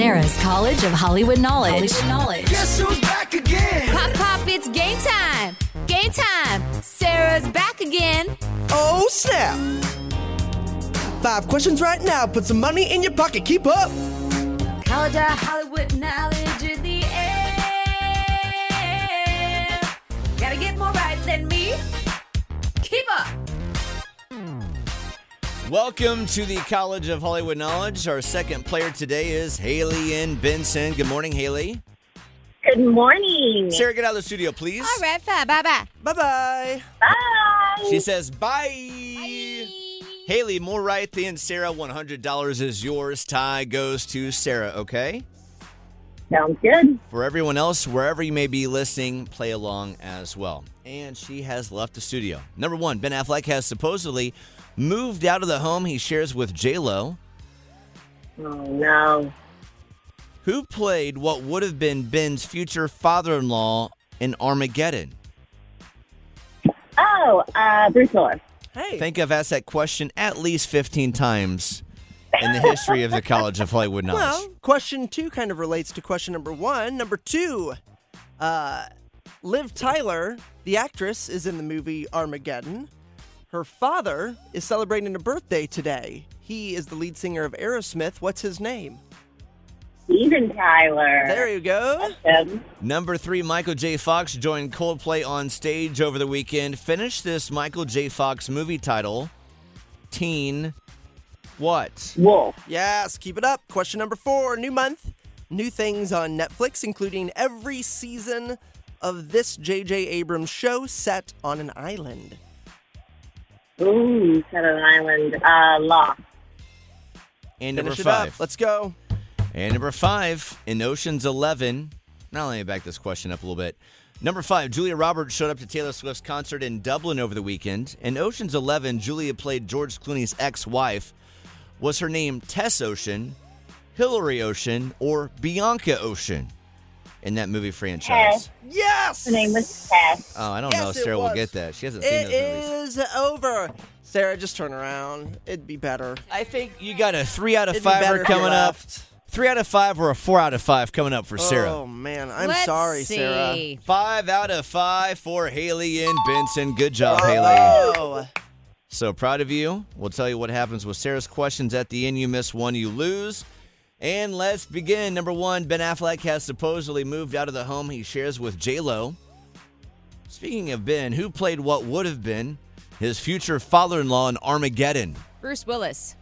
Sarah's College of Hollywood Knowledge. Guess who's back again? Pop, pop, it's game time. Game time. Sarah's back again. Oh, snap. 5 questions right now. Put some money in your pocket. Keep up. College of Hollywood knowledge in the air. Gotta get more right than me. Keep up. Welcome to the College of Hollywood Knowledge. Our second player today is Haley in Benson. Good morning, Haley. Good morning. Sarah, get out of the studio, please. All right, fine. Bye-bye. Bye-bye. Bye. She says bye. Haley, more right than Sarah. $100 is yours. Tie goes to Sarah, okay? Sounds good. For everyone else, wherever you may be listening, play along as well. And she has left the studio. Number 1, Ben Affleck has supposedly moved out of the home he shares with J-Lo. Oh, no. Who played what would have been Ben's future father-in-law in Armageddon? Oh, Bruce Willis. Hey. I think I've asked that question at least 15 times in the history of the College of Hollywood Knowledge. Well, question 2 kind of relates to question number 1. Number 2, Liv Tyler, the actress, is in the movie Armageddon. Her father is celebrating a birthday today. He is the lead singer of Aerosmith. What's his name? Steven Tyler. There you go. Number 3, Michael J. Fox joined Coldplay on stage over the weekend. Finish this Michael J. Fox movie title. Teen what? Wolf. Yes, keep it up. Question number 4, new month, new things on Netflix, including every season of this J.J. Abrams show set on an island. Ooh, set on an island. Lost. And number Finish it 5. up. Let's go. And number 5, in Ocean's 11. Now let me back this question up a little bit. Number 5, Julia Roberts showed up to Taylor Swift's concert in Dublin over the weekend. In Ocean's 11, Julia played George Clooney's ex-wife. Was her name Tess Ocean, Hillary Ocean, or Bianca Ocean in that movie franchise? Tess. Yes! Her name was Tess. Oh, I don't Yes, know if it Sarah will was. get that. She hasn't seen those movies. It is over. Sarah, just turn around. It'd be better. I think you got a 3 out of It'd be 5 better if you coming up. left. 3 out of 5 or a 4 out of 5 coming up for Sarah. Oh, man. I'm Let's sorry, see. Sarah. 5 out of 5 for Haley and Benson. Good job, Haley. Oh. So proud of you. We'll tell you what happens with Sarah's questions at the end. You miss one, you lose. And let's begin. Number 1, Ben Affleck has supposedly moved out of the home he shares with J-Lo. Speaking of Ben, who played what would have been his future father-in-law in Armageddon? Bruce Willis.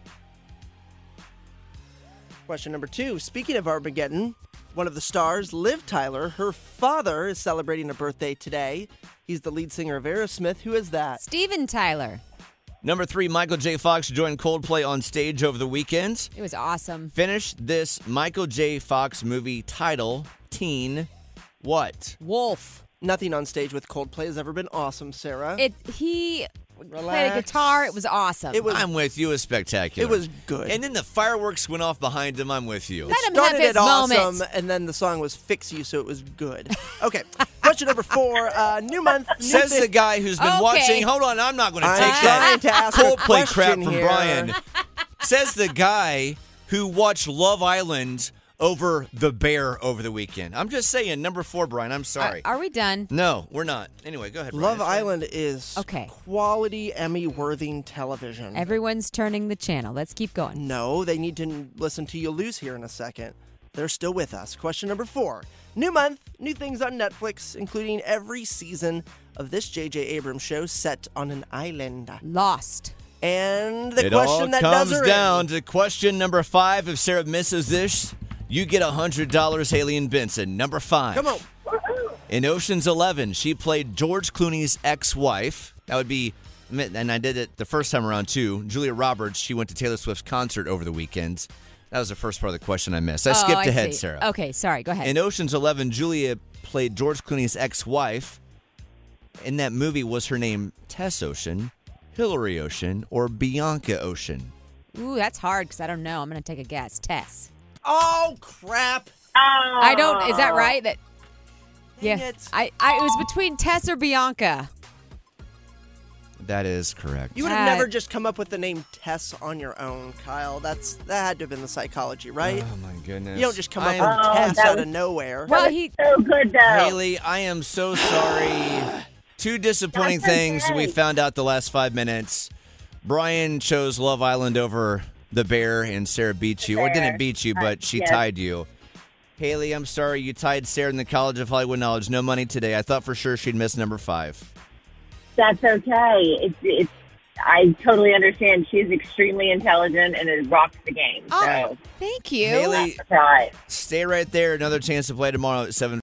Question number 2. Speaking of Armageddon, one of the stars, Liv Tyler, her father is celebrating a birthday today. He's the lead singer of Aerosmith. Who is that? Steven Tyler. Number 3, Michael J. Fox joined Coldplay on stage over the weekend. It was awesome. Finish this Michael J. Fox movie title, Teen what? Wolf. Nothing on stage with Coldplay has ever been awesome, Sarah. He played a Relax. guitar. It was awesome. It was- I'm with you. It was spectacular. It was good. And then the fireworks went off behind him. I'm with you. Let him have started his it awesome, moment. and then the song was Fix You, so it was good. Okay, question number 4, new month. New Says thing- the guy who's been Okay. watching. Hold on, I'm not going to I'm take trying that to ask a Coldplay crap question from here. Brian. Says the guy who watched Love Island over The Bear over the weekend. I'm just saying, number 4, Brian. I'm sorry. Are we done? No, we're not. Anyway, go ahead, Brian. Love Island is Okay. quality Emmy-worthy television. Everyone's turning the channel. Let's keep going. No, they need to listen to You Lose here in a second. They're still with us. Question number 4. New month, new things on Netflix, including every season of this J.J. Abrams show set on an island. Lost. And the It all question that comes does her down in. to question number 5. If Sarah misses this, you get $100, Haley and Benson. Number 5. Come on. In Ocean's 11, she played George Clooney's ex-wife. That would be, and I did it the first time around too, Julia Roberts. She went to Taylor Swift's concert over the weekend. That was the first part of the question I missed. I skipped ahead, see. Sarah. Okay, sorry. Go ahead. In Ocean's 11, Julia played George Clooney's ex-wife. In that movie, was her name Tess Ocean, Hillary Ocean, or Bianca Ocean? Ooh, that's hard because I don't know. I'm going to take a guess. Tess. Oh, crap. I don't. Is that right? That. Dang Yeah. it. I. It was between Tess or Bianca. That is correct. You would have That- never just come up with the name Tess on your own, Kyle. That had to have been the psychology, right? Oh, my goodness. You don't just come up I with am- Oh, Tess that out was- of nowhere. Well, he So good, though. Haley, I am so sorry. Two disappointing That's things okay. we found out the last 5 minutes. Brian chose Love Island over The Bear, and Sarah beat you. Or didn't beat you, but she yes. tied you. Haley, I'm sorry. You tied Sarah in the College of Hollywood Knowledge. No money today. I thought for sure she'd miss number 5. That's okay. It's. I totally understand. She's extremely intelligent and it rocks the game. Oh, So, thank you. Haley, that's right. stay right there. Another chance to play tomorrow at 7.